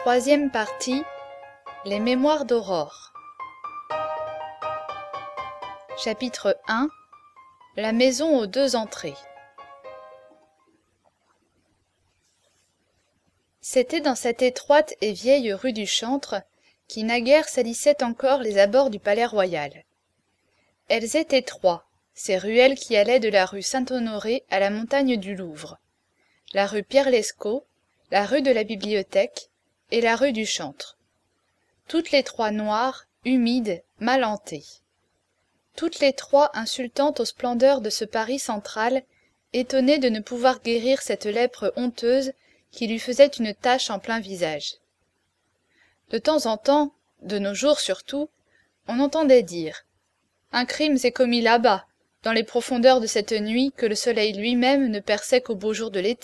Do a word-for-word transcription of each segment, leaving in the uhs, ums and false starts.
Troisième partie, les mémoires d'Aurore. Chapitre un, la maison aux deux entrées. C'était dans cette étroite et vieille rue du Chantre, qui naguère salissait encore les abords du Palais Royal. Elles étaient trois, ces ruelles qui allaient de la rue Saint-Honoré à la montagne du Louvre, la rue Pierre-Lescot, la rue de la Bibliothèque et la rue du Chantre. Toutes les trois noires, humides, mal hantées. Toutes les trois insultantes aux splendeurs de ce Paris central, étonnées de ne pouvoir guérir cette lèpre honteuse qui lui faisait une tache en plein visage. De temps en temps, de nos jours surtout, on entendait dire « Un crime s'est commis là-bas, dans les profondeurs de cette nuit que le soleil lui-même ne perçait qu'au beau jour de l'été. »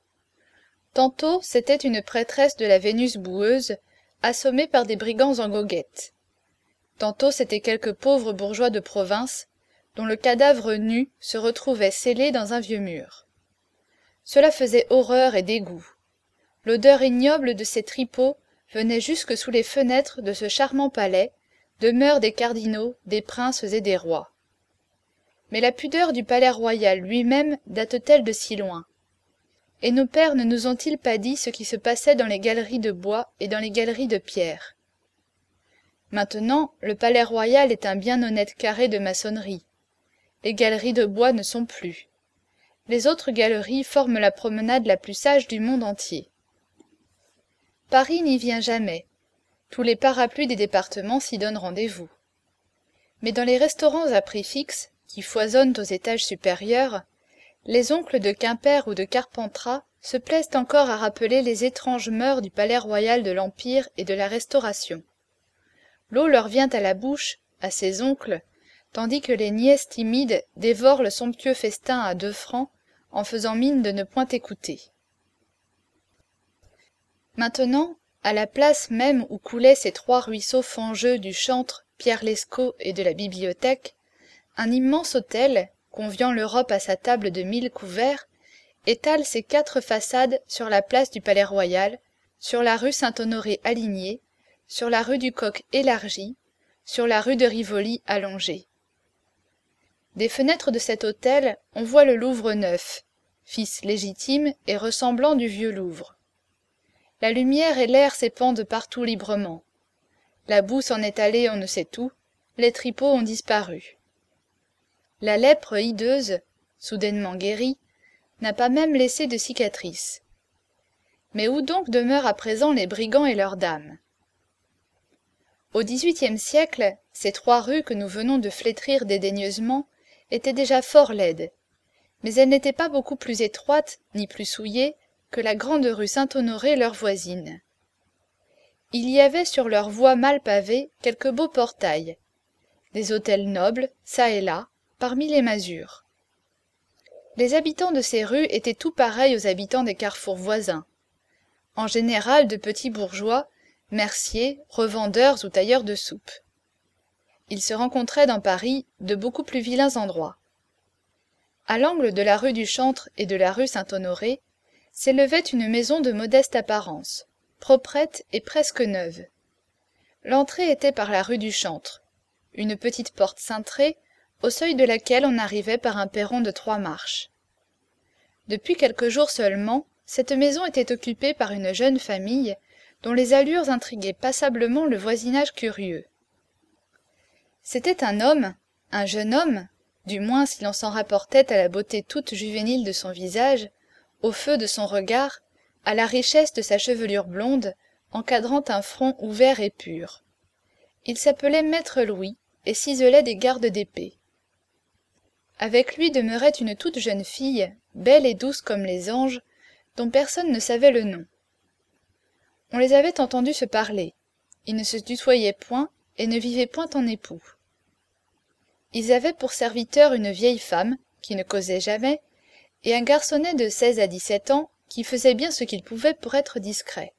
Tantôt, c'était une prêtresse de la Vénus boueuse, assommée par des brigands en goguette. Tantôt, c'était quelque pauvre bourgeois de province, dont le cadavre nu se retrouvait scellé dans un vieux mur. Cela faisait horreur et dégoût. L'odeur ignoble de ces tripots venait jusque sous les fenêtres de ce charmant palais, demeure des cardinaux, des princes et des rois. Mais la pudeur du palais royal lui-même date-t-elle de si loin? Et nos pères ne nous ont-ils pas dit ce qui se passait dans les galeries de bois et dans les galeries de pierre? Maintenant, le palais royal est un bien honnête carré de maçonnerie. Les galeries de bois ne sont plus. Les autres galeries forment la promenade la plus sage du monde entier. Paris n'y vient jamais. Tous les parapluies des départements s'y donnent rendez-vous. Mais dans les restaurants à prix fixe, qui foisonnent aux étages supérieurs, les oncles de Quimper ou de Carpentras se plaisent encore à rappeler les étranges mœurs du palais royal de l'Empire et de la Restauration. L'eau leur vient à la bouche, à ces oncles, tandis que les nièces timides dévorent le somptueux festin à deux francs, en faisant mine de ne point écouter. Maintenant, à la place même où coulaient ces trois ruisseaux fangeux du Chantre, Pierre-Lescot et de la Bibliothèque, un immense hôtel, conviant l'Europe à sa table de mille couverts, étale ses quatre façades sur la place du Palais Royal, sur la rue Saint-Honoré alignée, sur la rue du Coq élargie, sur la rue de Rivoli allongée. Des fenêtres de cet hôtel, on voit le Louvre neuf, fils légitime et ressemblant du vieux Louvre. La lumière et l'air s'épandent partout librement. La boue s'en est allée on ne sait où, les tripots ont disparu. La lèpre hideuse, soudainement guérie, n'a pas même laissé de cicatrices. Mais où donc demeurent à présent les brigands et leurs dames? Au dix-huitième siècle, ces trois rues que nous venons de flétrir dédaigneusement étaient déjà fort laides, mais elles n'étaient pas beaucoup plus étroites ni plus souillées que la grande rue Saint-Honoré leur voisine. Il y avait sur leurs voies mal pavées quelques beaux portails, des hôtels nobles, çà et là, parmi les masures. Les habitants de ces rues étaient tout pareils aux habitants des carrefours voisins. En général de petits bourgeois, merciers, revendeurs ou tailleurs de soupe. Il se rencontrait dans Paris de beaucoup plus vilains endroits. À l'angle de la rue du Chantre et de la rue Saint-Honoré, s'élevait une maison de modeste apparence, proprette et presque neuve. L'entrée était par la rue du Chantre, une petite porte cintrée, au seuil de laquelle on arrivait par un perron de trois marches. Depuis quelques jours seulement, cette maison était occupée par une jeune famille dont les allures intriguaient passablement le voisinage curieux. C'était un homme, un jeune homme, du moins si l'on s'en rapportait à la beauté toute juvénile de son visage, au feu de son regard, à la richesse de sa chevelure blonde, encadrant un front ouvert et pur. Il s'appelait Maître Louis et ciselait des gardes d'épée. Avec lui demeurait une toute jeune fille, belle et douce comme les anges, dont personne ne savait le nom. On les avait entendus se parler. Ils ne se tutoyaient point et ne vivaient point en époux. Ils avaient pour serviteur une vieille femme, qui ne causait jamais, et un garçonnet de seize à dix-sept ans, qui faisait bien ce qu'il pouvait pour être discret.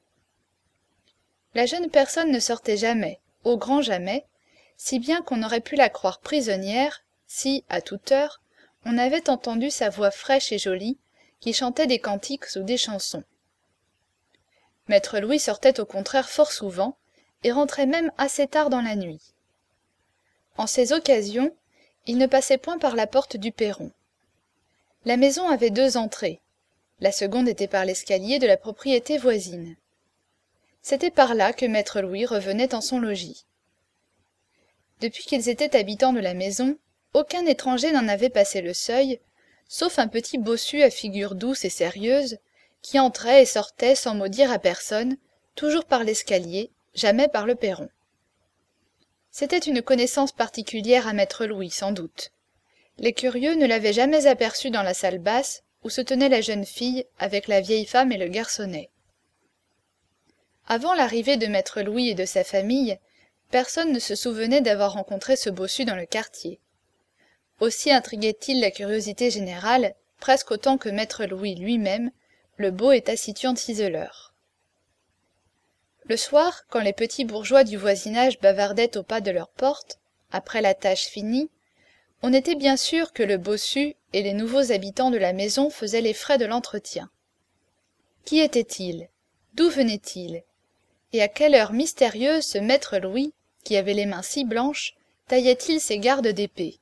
La jeune personne ne sortait jamais, au grand jamais, si bien qu'on aurait pu la croire prisonnière, si, à toute heure, on avait entendu sa voix fraîche et jolie, qui chantait des cantiques ou des chansons. Maître Louis sortait au contraire fort souvent, et rentrait même assez tard dans la nuit. En ces occasions, il ne passait point par la porte du perron. La maison avait deux entrées. La seconde était par l'escalier de la propriété voisine. C'était par là que maître Louis revenait en son logis. Depuis qu'ils étaient habitants de la maison, aucun étranger n'en avait passé le seuil, sauf un petit bossu à figure douce et sérieuse, qui entrait et sortait sans mot dire à personne, toujours par l'escalier, jamais par le perron. C'était une connaissance particulière à maître Louis, sans doute. Les curieux ne l'avaient jamais aperçu dans la salle basse, où se tenait la jeune fille avec la vieille femme et le garçonnet. Avant l'arrivée de maître Louis et de sa famille, personne ne se souvenait d'avoir rencontré ce bossu dans le quartier. Aussi intriguait-il la curiosité générale, presque autant que maître Louis lui-même, le beau et taciturne ciseleur. Le soir, quand les petits bourgeois du voisinage bavardaient au pas de leur porte, après la tâche finie, on était bien sûr que le bossu et les nouveaux habitants de la maison faisaient les frais de l'entretien. Qui était-il? D'où venait-il? Et à quelle heure mystérieuse ce maître Louis, qui avait les mains si blanches, taillait-il ses gardes d'épée?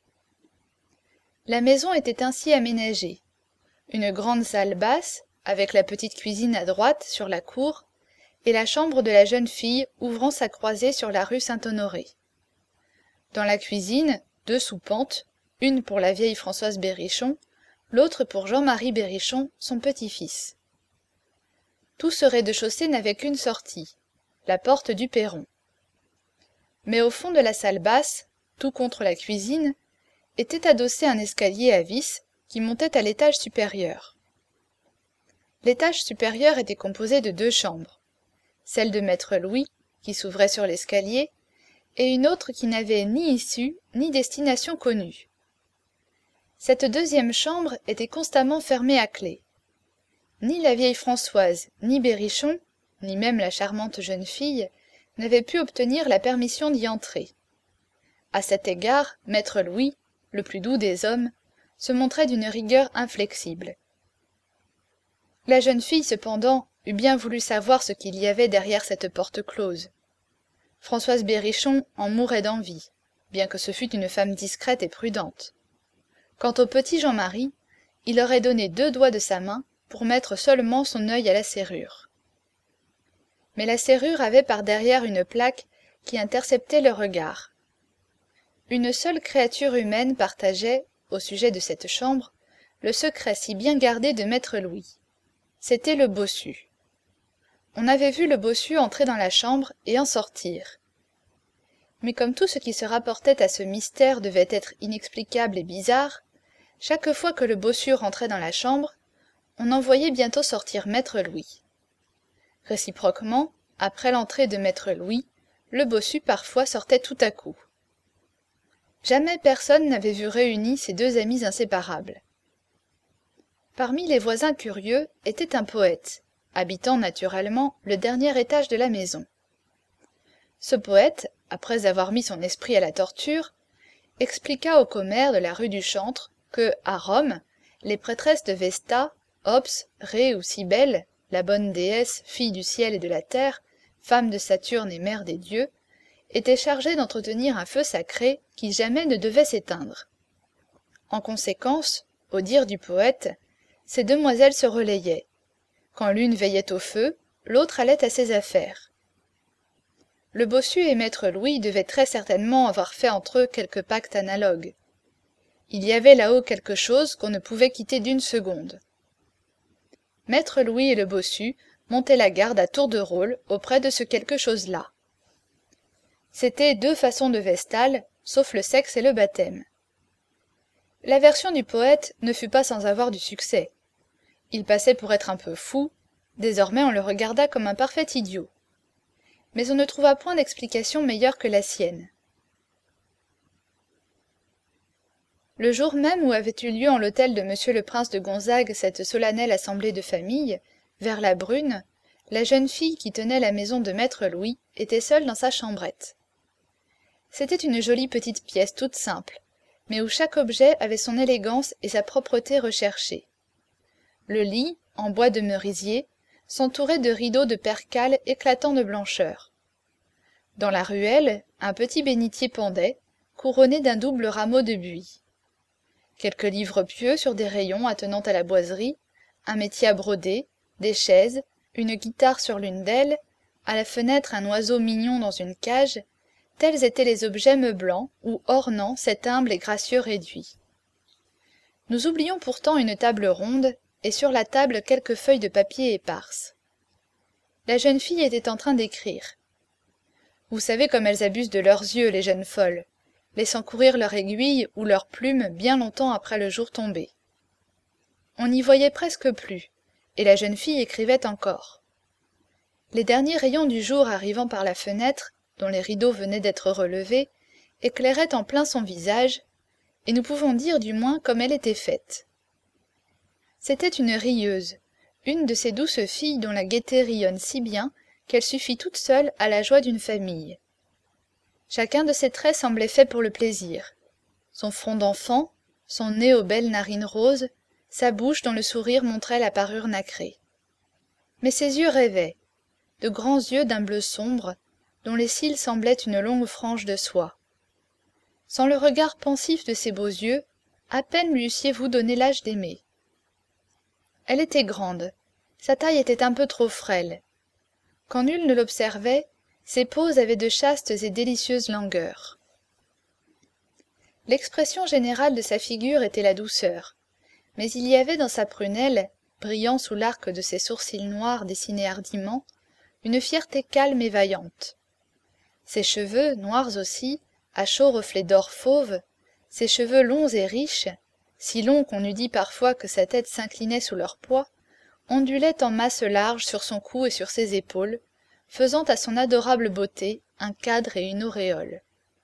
La maison était ainsi aménagée. Une grande salle basse, avec la petite cuisine à droite sur la cour, et la chambre de la jeune fille ouvrant sa croisée sur la rue Saint-Honoré. Dans la cuisine, deux soupentes, une pour la vieille Françoise Berrichon, l'autre pour Jean-Marie Berrichon, son petit-fils. Tout ce rez-de-chaussée n'avait qu'une sortie, la porte du perron. Mais au fond de la salle basse, tout contre la cuisine, était adossé un escalier à vis qui montait à l'étage supérieur. L'étage supérieur était composé de deux chambres, celle de maître Louis, qui s'ouvrait sur l'escalier, et une autre qui n'avait ni issue ni destination connue. Cette deuxième chambre était constamment fermée à clé. Ni la vieille Françoise, ni Berrichon, ni même la charmante jeune fille, n'avaient pu obtenir la permission d'y entrer. À cet égard, maître Louis, le plus doux des hommes, se montrait d'une rigueur inflexible. La jeune fille, cependant, eût bien voulu savoir ce qu'il y avait derrière cette porte close. Françoise Berrichon en mourait d'envie, bien que ce fût une femme discrète et prudente. Quant au petit Jean-Marie, il aurait donné deux doigts de sa main pour mettre seulement son œil à la serrure. Mais la serrure avait par derrière une plaque qui interceptait le regard. Une seule créature humaine partageait, au sujet de cette chambre, le secret si bien gardé de maître Louis. C'était le bossu. On avait vu le bossu entrer dans la chambre et en sortir. Mais comme tout ce qui se rapportait à ce mystère devait être inexplicable et bizarre, chaque fois que le bossu rentrait dans la chambre, on en voyait bientôt sortir maître Louis. Réciproquement, après l'entrée de maître Louis, le bossu parfois sortait tout à coup. Jamais personne n'avait vu réunis ces deux amis inséparables. Parmi les voisins curieux était un poète, habitant naturellement le dernier étage de la maison. Ce poète, après avoir mis son esprit à la torture, expliqua aux commères de la rue du Chantre que, à Rome, les prêtresses de Vesta, Ops, Ré ou Cybèle, la bonne déesse, fille du ciel et de la terre, femme de Saturne et mère des dieux, étaient chargées d'entretenir un feu sacré qui jamais ne devait s'éteindre. En conséquence, au dire du poète, ces demoiselles se relayaient. Quand l'une veillait au feu, l'autre allait à ses affaires. Le bossu et maître Louis devaient très certainement avoir fait entre eux quelque pacte analogue. Il y avait là-haut quelque chose qu'on ne pouvait quitter d'une seconde. Maître Louis et le bossu montaient la garde à tour de rôle auprès de ce quelque chose-là. C'étaient deux façons de Vestale, sauf le sexe et le baptême. La version du poète ne fut pas sans avoir du succès. Il passait pour être un peu fou, désormais on le regarda comme un parfait idiot. Mais on ne trouva point d'explication meilleure que la sienne. Le jour même où avait eu lieu en l'hôtel de monsieur le prince de Gonzague cette solennelle assemblée de famille, vers la brune, la jeune fille qui tenait la maison de maître Louis était seule dans sa chambrette. C'était une jolie petite pièce toute simple, mais où chaque objet avait son élégance et sa propreté recherchée. Le lit, en bois de merisier, s'entourait de rideaux de percale éclatants de blancheur. Dans la ruelle, un petit bénitier pendait, couronné d'un double rameau de buis. Quelques livres pieux sur des rayons attenant à la boiserie, un métier à broder, des chaises, une guitare sur l'une d'elles, à la fenêtre un oiseau mignon dans une cage, tels étaient les objets meublants ou ornant cet humble et gracieux réduit. Nous oublions pourtant une table ronde, et sur la table quelques feuilles de papier éparses. La jeune fille était en train d'écrire. Vous savez comme elles abusent de leurs yeux, les jeunes folles, laissant courir leur aiguille ou leur plume bien longtemps après le jour tombé. On n'y voyait presque plus, et la jeune fille écrivait encore. Les derniers rayons du jour arrivant par la fenêtre, dont les rideaux venaient d'être relevés, éclairaient en plein son visage, et nous pouvons dire du moins comme elle était faite. C'était une rieuse, une de ces douces filles dont la gaieté rayonne si bien qu'elle suffit toute seule à la joie d'une famille. Chacun de ses traits semblait fait pour le plaisir. Son front d'enfant, son nez aux belles narines roses, sa bouche dont le sourire montrait la parure nacrée. Mais ses yeux rêvaient, de grands yeux d'un bleu sombre, dont les cils semblaient une longue frange de soie. Sans le regard pensif de ces beaux yeux, à peine lui eussiez-vous donné l'âge d'aimer. Elle était grande, sa taille était un peu trop frêle. Quand nul ne l'observait, ses poses avaient de chastes et délicieuses langueurs. L'expression générale de sa figure était la douceur, mais il y avait dans sa prunelle, brillant sous l'arc de ses sourcils noirs dessinés hardiment, une fierté calme et vaillante. Ses cheveux, noirs aussi, à chauds reflets d'or fauve, ses cheveux longs et riches, si longs qu'on eût dit parfois que sa tête s'inclinait sous leur poids, ondulaient en masse large sur son cou et sur ses épaules, faisant à son adorable beauté un cadre et une auréole.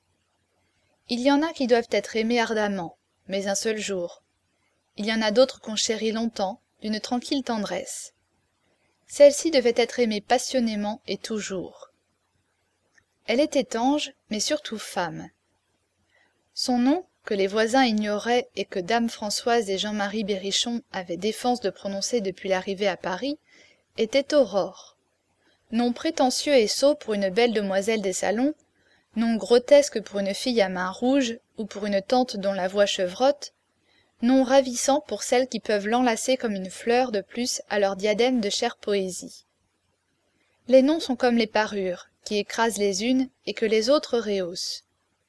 Il y en a qui doivent être aimés ardemment, mais un seul jour. Il y en a d'autres qu'on chérit longtemps, d'une tranquille tendresse. Celle-ci devait être aimée passionnément et toujours. Elle était ange, mais surtout femme. Son nom, que les voisins ignoraient et que dame Françoise et Jean-Marie Berrichon avaient défense de prononcer depuis l'arrivée à Paris, était Aurore. Nom prétentieux et sot pour une belle demoiselle des salons, nom grotesque pour une fille à mains rouges ou pour une tante dont la voix chevrotte, nom ravissant pour celles qui peuvent l'enlacer comme une fleur de plus à leur diadème de chère poésie. Les noms sont comme les parures, qui écrasent les unes et que les autres rehaussent.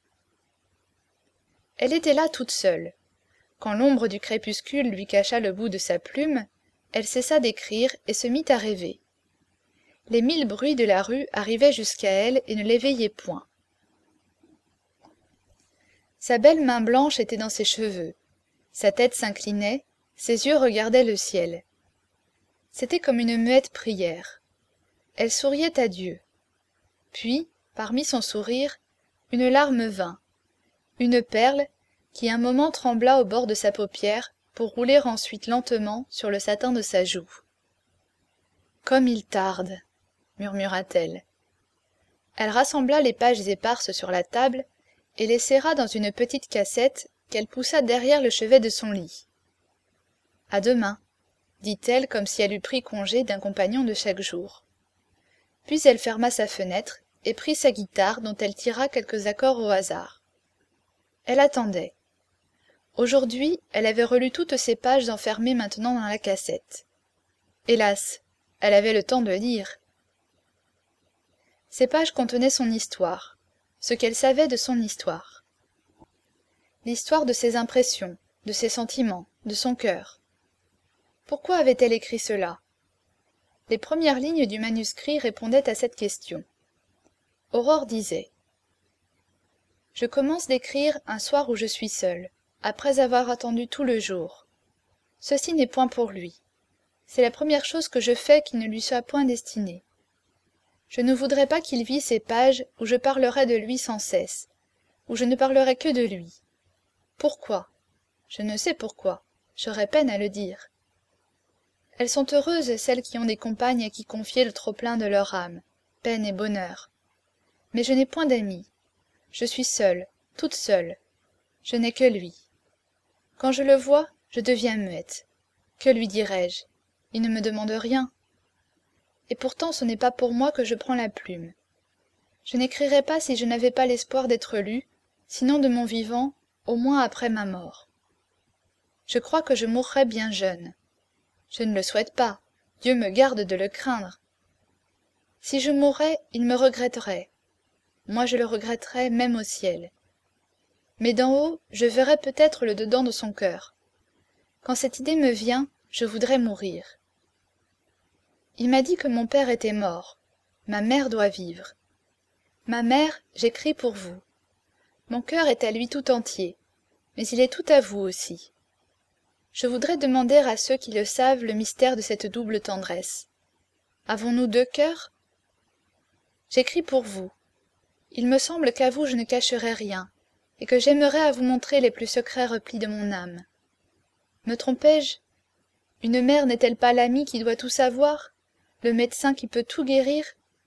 Elle était là toute seule. Quand l'ombre du crépuscule lui cacha le bout de sa plume, elle cessa d'écrire et se mit à rêver. Les mille bruits de la rue arrivaient jusqu'à elle et ne l'éveillaient point. Sa belle main blanche était dans ses cheveux, sa tête s'inclinait, ses yeux regardaient le ciel. C'était comme une muette prière. Elle souriait à Dieu. Puis, parmi son sourire, une larme vint, une perle qui un moment trembla au bord de sa paupière pour rouler ensuite lentement sur le satin de sa joue. « Comme il tarde !» murmura-t-elle. Elle rassembla les pages éparses sur la table et les serra dans une petite cassette qu'elle poussa derrière le chevet de son lit. « À demain !» dit-elle comme si elle eût pris congé d'un compagnon de chaque jour. Puis elle ferma sa fenêtre et prit sa guitare dont elle tira quelques accords au hasard. Elle attendait. Aujourd'hui, elle avait relu toutes ces pages enfermées maintenant dans la cassette. Hélas, elle avait le temps de lire. Ces pages contenaient son histoire, ce qu'elle savait de son histoire. L'histoire de ses impressions, de ses sentiments, de son cœur. Pourquoi avait-elle écrit cela ? Les premières lignes du manuscrit répondaient à cette question. Aurore disait « Je commence d'écrire un soir où je suis seule, après avoir attendu tout le jour. Ceci n'est point pour lui. C'est la première chose que je fais qui ne lui soit point destinée. Je ne voudrais pas qu'il vît ces pages où je parlerais de lui sans cesse, où je ne parlerais que de lui. Pourquoi ? Je ne sais pourquoi, j'aurais peine à le dire. Elles sont heureuses, celles qui ont des compagnes à qui confier le trop-plein de leur âme, peine et bonheur. Mais je n'ai point d'amis. Je suis seule, toute seule. Je n'ai que lui. Quand je le vois, je deviens muette. Que lui dirai-je ? Il ne me demande rien. et pourtant ce n'est pas pour moi que je prends la plume. Je n'écrirais pas si je n'avais pas l'espoir d'être lu, sinon de mon vivant, au moins après ma mort. Je crois que je mourrai bien jeune. Je ne le souhaite pas, Dieu me garde de le craindre. Si je mourais, il me regretterait. Moi je le regretterais même au ciel. Mais d'en haut, je verrais peut-être le dedans de son cœur. Quand cette idée me vient, je voudrais mourir. Il m'a dit que mon père était mort. Ma mère doit vivre. Ma mère, j'écris pour vous. Mon cœur est à lui tout entier, mais il est tout à vous aussi. Je voudrais demander à ceux qui le savent le mystère de cette double tendresse. Avons-nous deux cœurs? J'écris pour vous. Il me semble qu'à vous je ne cacherai rien, et que j'aimerais à vous montrer les plus secrets replis de mon âme. Me trompais-je? Une mère n'est-elle pas l'amie qui doit tout savoir, le médecin qui peut tout guérir?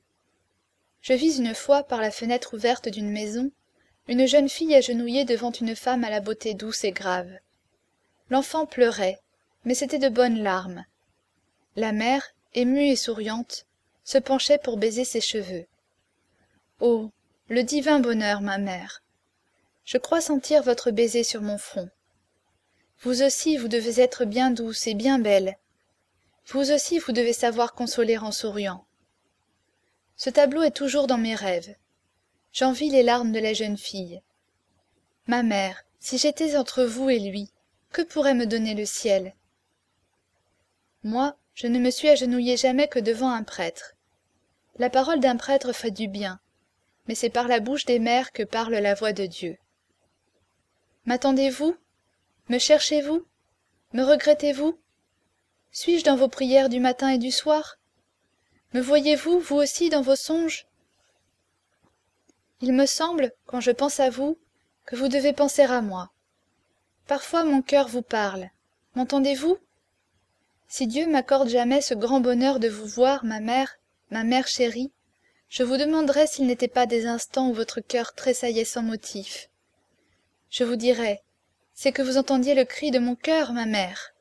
Je vis une fois, par la fenêtre ouverte d'une maison, une jeune fille agenouillée devant une femme à la beauté douce et grave. L'enfant pleurait, mais c'était de bonnes larmes. La mère, émue et souriante, se penchait pour baiser ses cheveux. Oh, le divin bonheur, ma mère! Je crois sentir votre baiser sur mon front. Vous aussi, vous devez être bien douce et bien belle. Vous aussi, vous devez savoir consoler en souriant. Ce tableau est toujours dans mes rêves. J'envie les larmes de la jeune fille. Ma mère, si j'étais entre vous et lui, que pourrait me donner le ciel? Moi, je ne me suis agenouillée jamais que devant un prêtre. La parole d'un prêtre fait du bien, mais c'est par la bouche des mères que parle la voix de Dieu. M'attendez-vous? Me cherchez-vous? Me regrettez-vous? Suis-je dans vos prières du matin et du soir? Me voyez-vous, vous aussi, dans vos songes? Il me semble, quand je pense à vous, que vous devez penser à moi. Parfois mon cœur vous parle. M'entendez-vous? Si Dieu m'accorde jamais ce grand bonheur de vous voir, ma mère, ma mère chérie, je vous demanderai s'il n'était pas des instants où votre cœur tressaillait sans motif. Je vous dirai, c'est que vous entendiez le cri de mon cœur, ma mère.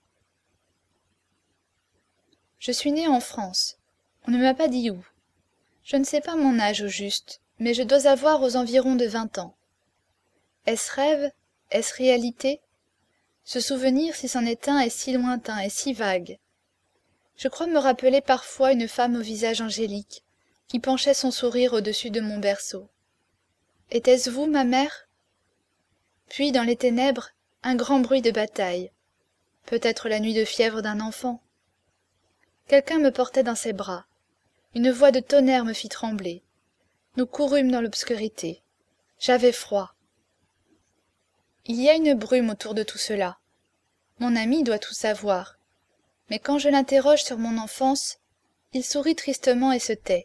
Je suis née en France. On ne m'a pas dit où. Je ne sais pas mon âge au juste, mais je dois avoir aux environs de vingt ans. Est-ce rêve? Est-ce réalité? Ce souvenir, si c'en est un, est si lointain et si vague. Je crois me rappeler parfois une femme au visage angélique, qui penchait son sourire au-dessus de mon berceau. Était-ce vous, ma mère? Puis, dans les ténèbres, un grand bruit de bataille. Peut-être la nuit de fièvre d'un enfant. Quelqu'un me portait dans ses bras. Une voix de tonnerre me fit trembler. Nous courûmes dans l'obscurité. J'avais froid. Il y a une brume autour de tout cela. Mon ami doit tout savoir. Mais quand je l'interroge sur mon enfance, il sourit tristement et se tait.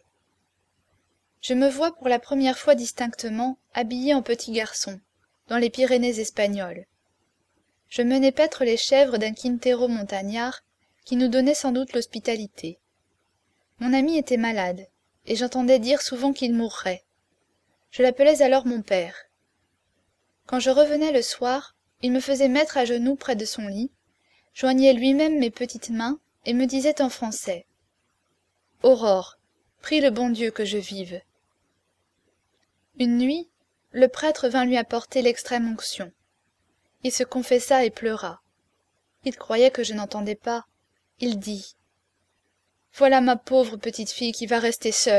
Je me vois pour la première fois distinctement habillé en petit garçon, dans les Pyrénées espagnoles. Je menais paître les chèvres d'un Quintero montagnard qui nous donnait sans doute l'hospitalité. Mon ami était malade, et j'entendais dire souvent qu'il mourrait. Je l'appelais alors mon père. Quand je revenais le soir, il me faisait mettre à genoux près de son lit, joignait lui-même mes petites mains et me disait en français « Aurore, prie le bon Dieu que je vive. » Une nuit, le prêtre vint lui apporter l'extrême onction. Il se confessa et pleura. Il croyait que je n'entendais pas. Il dit « Voilà ma pauvre petite fille qui va rester seule. »«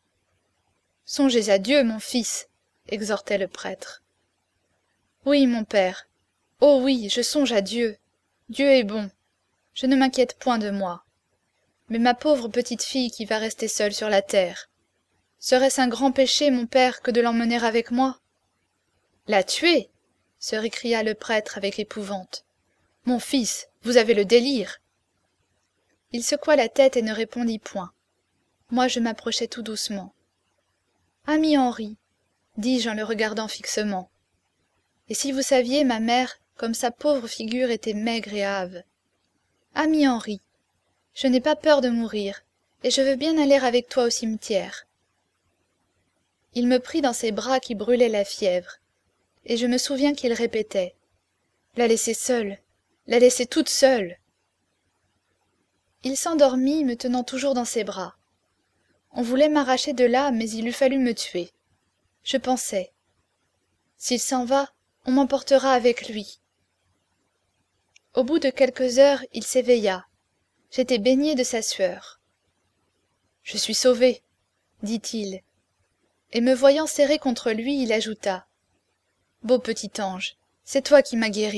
Songez à Dieu, mon fils, » exhortait le prêtre. « Oui, mon père. Oh oui, je songe à Dieu. Dieu est bon. Je ne m'inquiète point de moi. Mais ma pauvre petite fille qui va rester seule sur la terre. Serait-ce un grand péché, mon père, que de l'emmener avec moi? »« La tuer !» se récria le prêtre avec épouvante. « Mon fils, vous avez le délire. » Il secoua la tête et ne répondit point. Moi, je m'approchai tout doucement. « Ami Henri, dis-je en le regardant fixement, et si vous saviez, ma mère, comme sa pauvre figure était maigre et hâve. Ami Henri, je n'ai pas peur de mourir, et je veux bien aller avec toi au cimetière. » Il me prit dans ses bras qui brûlaient la fièvre, et je me souviens qu'il répétait « La laisser seule, la laisser toute seule. » Il s'endormit, me tenant toujours dans ses bras. On voulait m'arracher de là, mais il eût fallu me tuer. Je pensais. S'il s'en va, on m'emportera avec lui. Au bout de quelques heures, il s'éveilla. J'étais baignée de sa sueur. « Je suis sauvé, dit-il. Et me voyant serrée contre lui, il ajouta. « Beau petit ange, c'est toi qui m'as guérie. »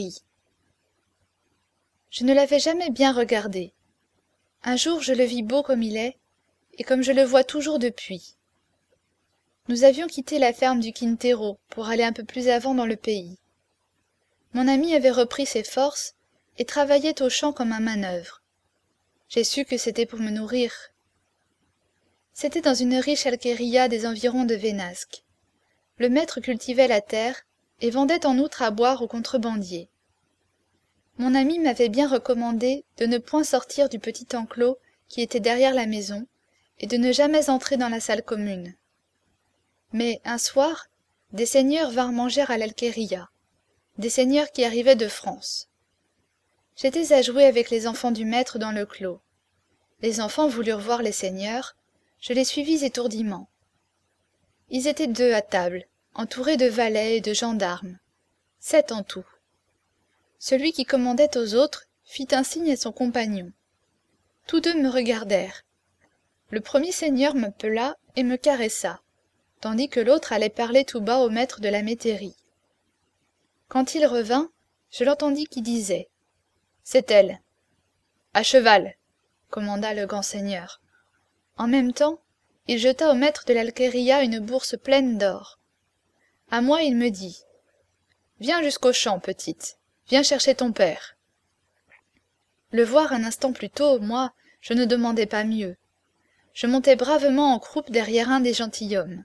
Je ne l'avais jamais bien regardé. Un jour, je le vis beau comme il est, et comme je le vois toujours depuis. Nous avions quitté la ferme du Quintero pour aller un peu plus avant dans le pays. Mon ami avait repris ses forces et travaillait au champ comme un manœuvre. J'ai su que c'était pour me nourrir. C'était dans une riche alqueria des environs de Vénasque. Le maître cultivait la terre et vendait en outre à boire aux contrebandiers. Mon ami m'avait bien recommandé de ne point sortir du petit enclos qui était derrière la maison et de ne jamais entrer dans la salle commune. Mais un soir, des seigneurs vinrent manger à l'alqueria, des seigneurs qui arrivaient de France. J'étais à jouer avec les enfants du maître dans le clos. Les enfants voulurent voir les seigneurs, je les suivis étourdiment. Ils étaient deux à table, entourés de valets et de gendarmes, sept en tout. Celui qui commandait aux autres fit un signe à son compagnon. Tous deux me regardèrent. Le premier seigneur m'appela et me caressa, tandis que l'autre allait parler tout bas au maître de la métairie. Quand il revint, je l'entendis qui disait « C'est elle. »« À cheval !» commanda le grand seigneur. En même temps, il jeta au maître de l'alqueria une bourse pleine d'or. À moi, il me dit « Viens jusqu'au champ, petite, viens chercher ton père. » Le voir un instant plus tôt, moi, je ne demandais pas mieux. Je montais bravement en croupe derrière un des gentilshommes.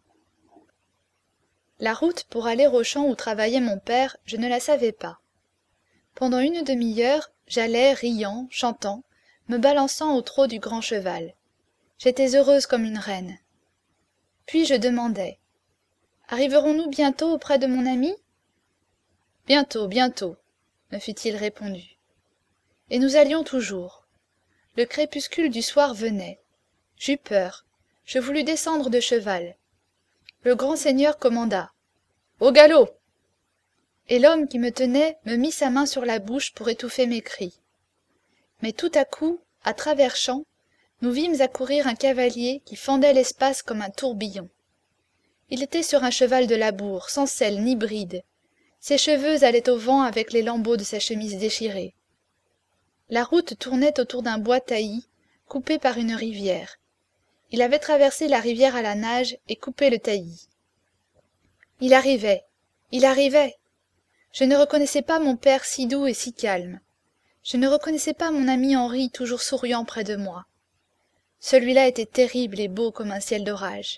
La route pour aller au champ où travaillait mon père, je ne la savais pas. Pendant une demi-heure, j'allais, riant, chantant, me balançant au trot du grand cheval. J'étais heureuse comme une reine. Puis je demandai « Arriverons-nous bientôt auprès de mon ami ?»« Bientôt, bientôt, » me fut-il répondu. Et nous allions toujours. Le crépuscule du soir venait. J'eus peur. Je voulus descendre de cheval. Le grand seigneur commanda « Au galop !» Et l'homme qui me tenait me mit sa main sur la bouche pour étouffer mes cris. Mais tout à coup, à travers champs, nous vîmes accourir un cavalier qui fendait l'espace comme un tourbillon. Il était sur un cheval de labour, sans selle ni bride. Ses cheveux allaient au vent avec les lambeaux de sa chemise déchirée. La route tournait autour d'un bois taillis, coupé par une rivière. Il avait traversé la rivière à la nage et coupé le taillis. Il arrivait, il arrivait. Je ne reconnaissais pas mon père si doux et si calme. Je ne reconnaissais pas mon ami Henri toujours souriant près de moi. Celui-là était terrible et beau comme un ciel d'orage.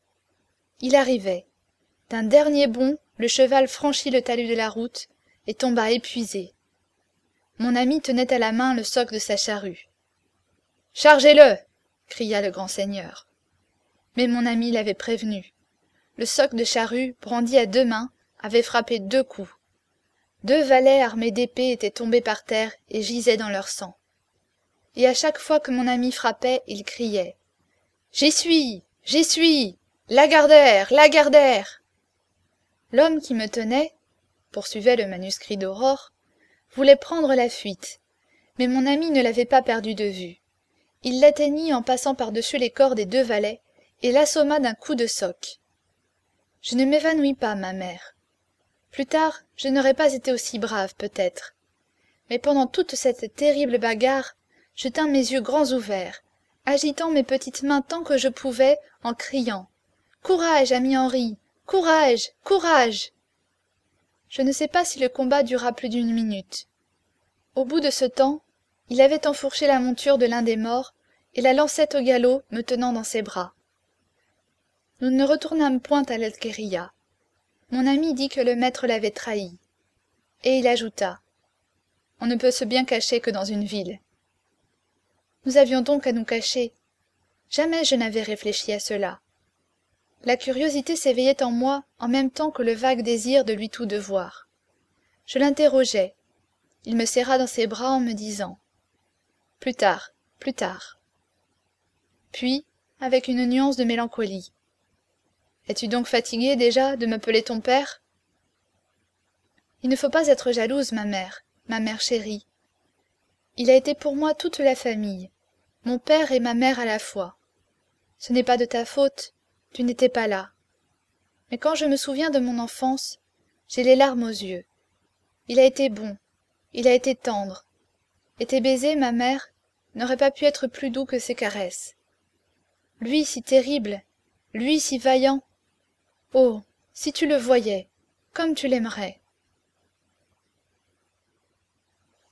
Il arrivait. D'un dernier bond, le cheval franchit le talus de la route et tomba épuisé. Mon ami tenait à la main le soc de sa charrue. « Chargez-le !» cria le grand seigneur. Mais mon ami l'avait prévenu. Le soc de charrue, brandi à deux mains, avait frappé deux coups. Deux valets armés d'épées étaient tombés par terre et gisaient dans leur sang. Et à chaque fois que mon ami frappait, il criait « J'y suis, j'y suis, Lagardère, Lagardère !» L'homme qui me tenait, poursuivait le manuscrit d'Aurore, voulait prendre la fuite, mais mon ami ne l'avait pas perdu de vue. Il l'atteignit en passant par-dessus les corps des deux valets et l'assomma d'un coup de soc. Je ne m'évanouis pas, ma mère. Plus tard, je n'aurais pas été aussi brave, peut-être. Mais pendant toute cette terrible bagarre, je tins mes yeux grands ouverts, agitant mes petites mains tant que je pouvais, en criant « Courage, ami Henri! Courage! Courage !» Je ne sais pas si le combat dura plus d'une minute. Au bout de ce temps, il avait enfourché la monture de l'un des morts et la lançait au galop, me tenant dans ses bras. Nous ne retournâmes point à l'alqueria. Mon ami dit que le maître l'avait trahi. Et il ajouta « On ne peut se bien cacher que dans une ville. » Nous avions donc à nous cacher. Jamais je n'avais réfléchi à cela. La curiosité s'éveillait en moi en même temps que le vague désir de lui tout devoir. Je l'interrogeai. Il me serra dans ses bras en me disant « Plus tard, plus tard. Puis, avec une nuance de mélancolie. Es-tu donc fatiguée déjà de m'appeler ton père ? Il ne faut pas être jalouse, ma mère, ma mère chérie. Il a été pour moi toute la famille, mon père et ma mère à la fois. Ce n'est pas de ta faute, tu n'étais pas là. Mais quand je me souviens de mon enfance, j'ai les larmes aux yeux. Il a été bon, il a été tendre. Et tes baisers, ma mère, n'auraient pas pu être plus doux que ses caresses. Lui si terrible, lui si vaillant. Oh, si tu le voyais, comme tu l'aimerais.